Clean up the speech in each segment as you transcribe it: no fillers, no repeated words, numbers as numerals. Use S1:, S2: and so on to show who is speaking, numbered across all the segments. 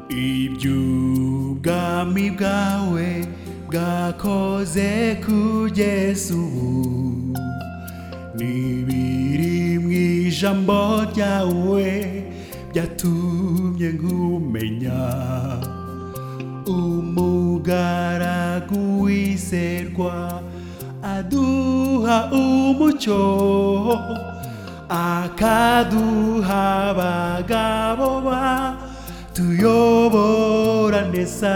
S1: iby'ubwami bwawe bwakoze kugeza ubu n'ibiri mu ijambo ryawe byatumye nkumenya umugaragu wizerwa aduha umucyo akaduha abagabo batuyobora neza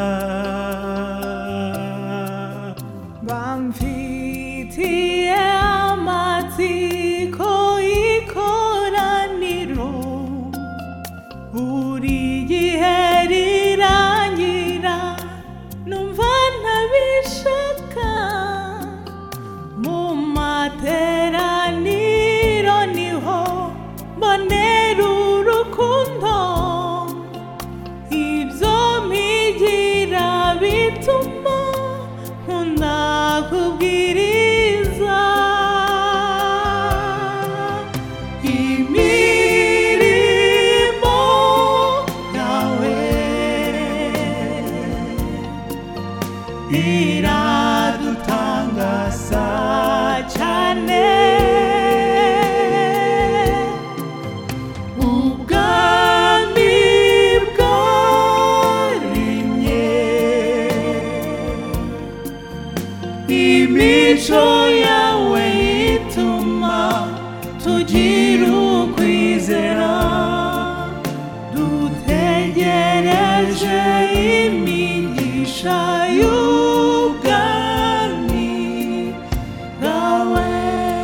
S2: bamfitiye amatsiko y'ikoraniro buri gihe rirangira numva ntabishaka mu materaniro niho mbonera urukundo ibyo mpigira bituma nkunda kubwiriza imirimo yawe iradutangaza cyane ubwami bwarimye imico yawe ituma tugira ukwizera dutegereje imigisha y'ubwami bwawe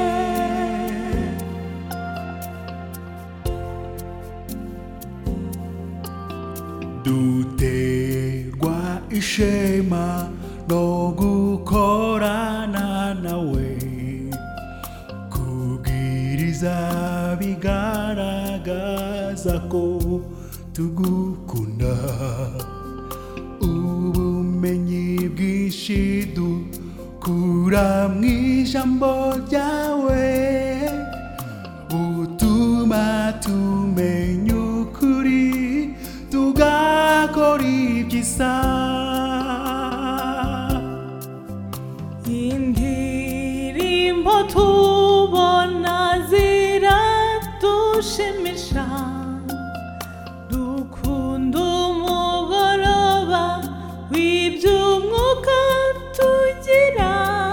S1: duterwa ishema no gukorana nawe kubwiriza bigaragaza ko tugukunda ubumenyi bwinshi dukura mu ijambo ryawe butuma tumenya ukuri tugakora ibyiza
S2: indirimbo tubona ziradushimisha dukunda umugoroba w'iby'umwuka tugira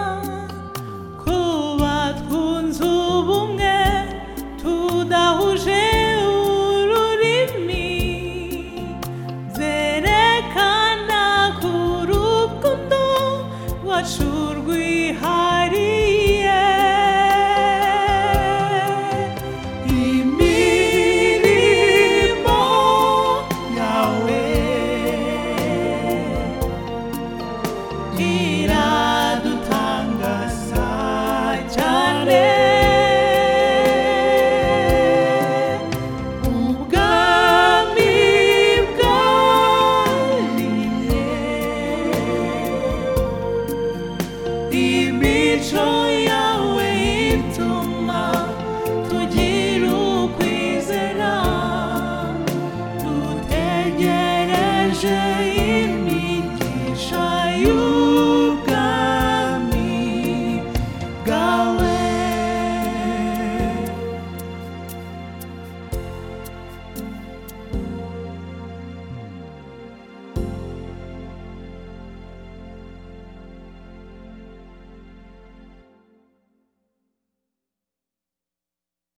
S2: kuba twunze ubumwe tudahuje ururimi zerekana ko urukundo rwacu rwihariye imirimo yawe iradutangaza cyane ubwami bwarimye imico